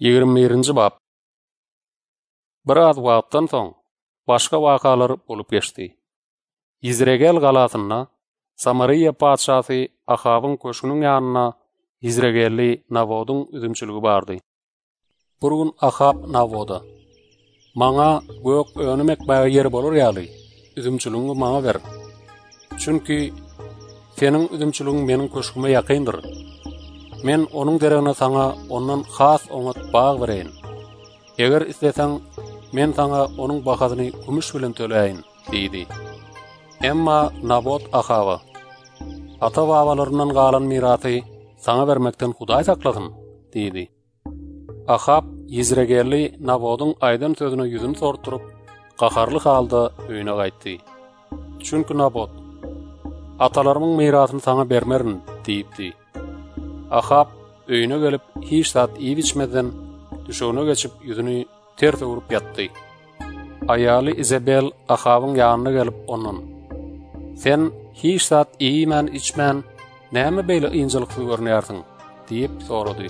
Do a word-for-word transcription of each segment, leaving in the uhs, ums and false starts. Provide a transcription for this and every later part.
yigirme birinji bab. Bir az wagtdan soň başga wakalar bolup geçdi. Yizregel galatyna Samariya padşasy Ahabyň köşküniň ýanyna Yizregelli Nabodyň üzümçiligi bardy. Bir gün Ahab Naboda: "Maňa gök önümek baý ýer bolar ýaly, üzümçiligiňi maňa ber. Çünki seniň üzümçiligiň meniň köşküme ýakyndyr. Men onuň deregine saňa ondan has oňat baý bereýin. Eger isteseň men saňa onuň bahasyny gümüş bilen töleýin" diýdi. Emma Nabot Ahaba: "Ata-babalaryndan galan mirasy saňa bermekden Hudaý saklasyn" diýdi. Ahab Yizregelli Nabodyň aýdan sözüne ýüzüni sorturup, gaharly halda öýüne gaýtdy. Çünki Nabot: "Atalarymyň mirasyny saňa bermerin" diýipdi. Ahab öýüne gelip hiç zat iýip içmeden düşegine geçip ýüzüni terse urup ýatdy. Aýaly Izabel Ahabyň ýanyna gelip ondan: "Sen hiç zat iýmen içmän näme beýle ýynjylykly görnýärsiň?" diýip sorady.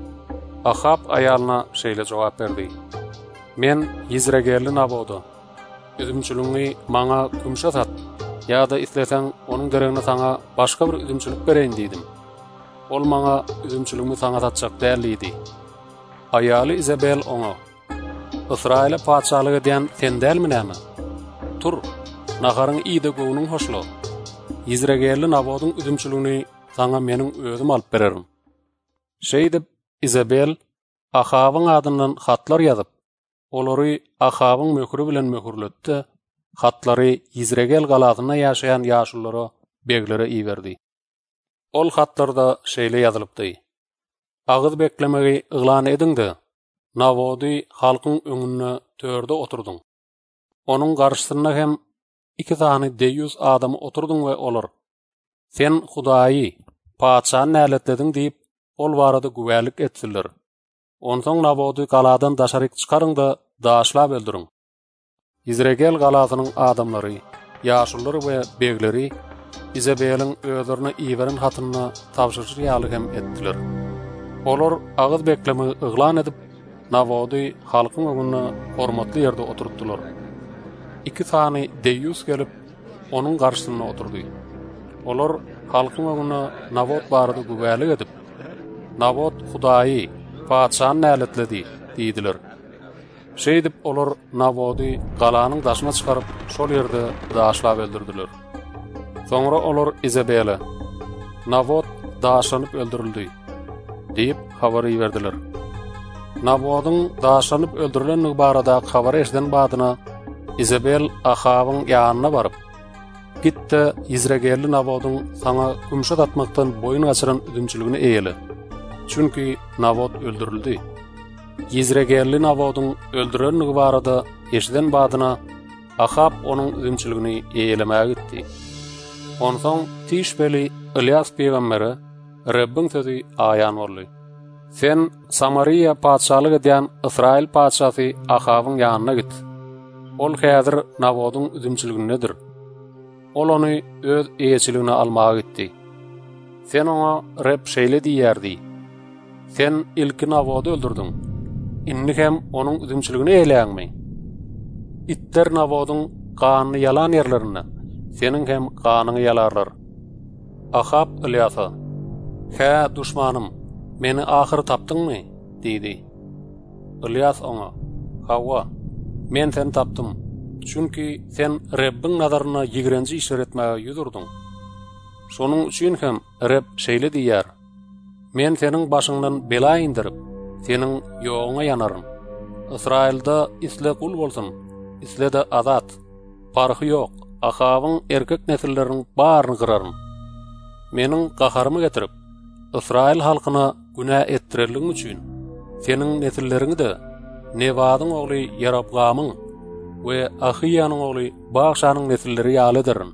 Ahab aýalyna şeýle jogap berdi: "Men Yizregelli Naboda, üzümçiligiňi maňa gümüşe sat, ýa-da isleseň onuň deregine saňa başga bir üzümçilik bereýin diýdim. Ol maňa üzümçiligimi saňa satjak däl" diýdi. Aýaly Izabel oňa: "Israila padşalygy diýen sen dälmi näme? Tur, naharyň ýyda gowunyň hoşlo. Yizregelli Nabodyň üzümçiligini saňa meniň özüm alyp bererim." Şeý dip Izabel Ahabyň adyndan hatlar ýazyp, olary Ahabyň möhürü bilen möhürletdi. Hatlary Yizregel galatyna ýaşaýan ýaşullara, beglere iýberdi. Ol hatlarda şeýle ýazylypdy: "Agyz beklemegi yglan ediňdi. Nabody halkyň öňünde törde oturduň. Onuň garşysyna hem iki tany deýüz adamy oturduň we olar: Sen Hudaýy, padşany näletlediň diýip ol barada güwärlik etdiler. Onsoň Nabody galadan daşaryk çykaryň da daşlap öldüriň." Yizregel galatynyň adamlary, ýaşullary we begleri Izabeliň özlerine iýberen hatyna tapşyryş ýaly hem etdiler. Olar agyz beklemi yglan edip Nabody halkyň öňünde hormatly ýerde oturtdylar. Iki tany deýüz gelip onuň garşysyna oturdy. Olar halkyň öňünde Nabot barada güwärlik edip: "Nabot Hudaýy, padşany näletledi" diýdiler. Şeý dip olar Nabody galanyň daşyna çykaryp şol ýerde daşlap öldürdiler. Soňra olar Izabele: "Nabot daşlanyp öldürildi" diýip habar berdiler. Nabodyň daşlanyp öldürilenligi barada habar eşden badyna Izabel Ahabyň ýanyna baryp: "Gitdi Yizregelli Nabodyň saňa gümüşe atmakdan boyun açyran üzümçiligini eýeli. Çünki Nabot öldürildi." Yizregelli Nabodyň öldürilenligi barada eşden badyna Ahab onuň üzümçiligini eýelemäge gitdi. Onsoň Tişbeli Ilyas peýgamberi Rabbiň sözi aýan boldy: "Sen Samariya padşalygy diýen Israil padşasy Ahabyň ýanyna git. Ol häzir Nabodyň üzümçiligindedir. Ol ony öz eýçiligine almaga gitdi. Sen oňa Rab şeýle diýerdi: Sen ilki Nabody öldürdüň. Inni hem onuň üzümçiligini eýleýäňmi? Itler Nabodyň ganyny ýalan ýerlerine, seniň hem ganyny ýalarlar." Ahab Ilyasa: "Hä duşmanym, meni ahyr tapdyňmy?" diýdi. Ilyas oňa: "Hawa, men seni tapdym. Çünki sen Rabbiň nazaryna ýigrenji işler etmäge ýüzürdiň. Şonuň üçin hem Rab şeýle diýär: Men seniň başyňdan bela indirip, seniň ýoğuňa ýanarym. Israilda isle kul bolsun, isle de azat. Farky ýok, Ahabyň erkek nesilleriniň baryny gyrarym. Meniň gaharymy getirip, Israil halkyna günä etdirelligiň üçin seniň nesillerini de Nebadyň ogly Yarabgamyň we Ahiýanyň ogly Başanyň nesilleri ýaly ederim."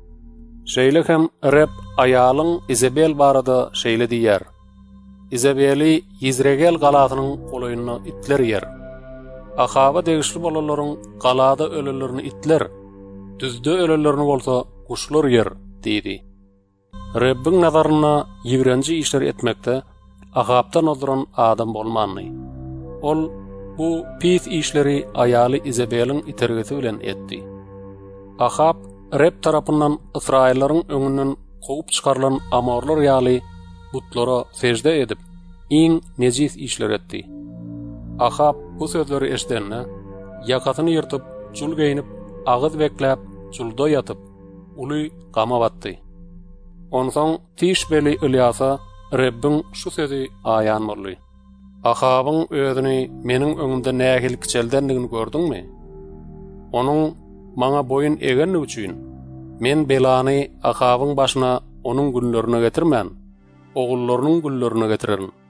Şeýle hem Rab aýalyň Izabel barada şeýle diýär: "Izabeli Yizregel galatynyň golaýyna itler yer. Ahaba degişli bolalaryň galada ölelerini itler, düzde ölelerini bolsa kuşlar yer" diýdi. Rabbiň nazaryna ýigrenji işler etmekde Ahabdan oduran adam bolmanly. ol bu pis işleri ayaly Izabel'in itergeti bilen etdi. Ahab Reb tarapyndan Israillaryň öňünden gowy çykarlan amorlar ýaly butlara sejde edip iň nejis işler etdi. Ahab bu sözleri eşitende yakatyny ýyrtyp, jul geyinip, agyz bekläp, julda ýatyp, uly gama batdy. Onsoň Tişbeli Ilyasa Rebbin şu sözi aýan boldy. Ahabyň özüni meniň öňümde nähil kiçeldendigini gördüňmi? Onuň maňa boyun egenli üçin men belany Ahabyň başyna onuň günlerine getirmän, ogullarynyň günlerine getirerin.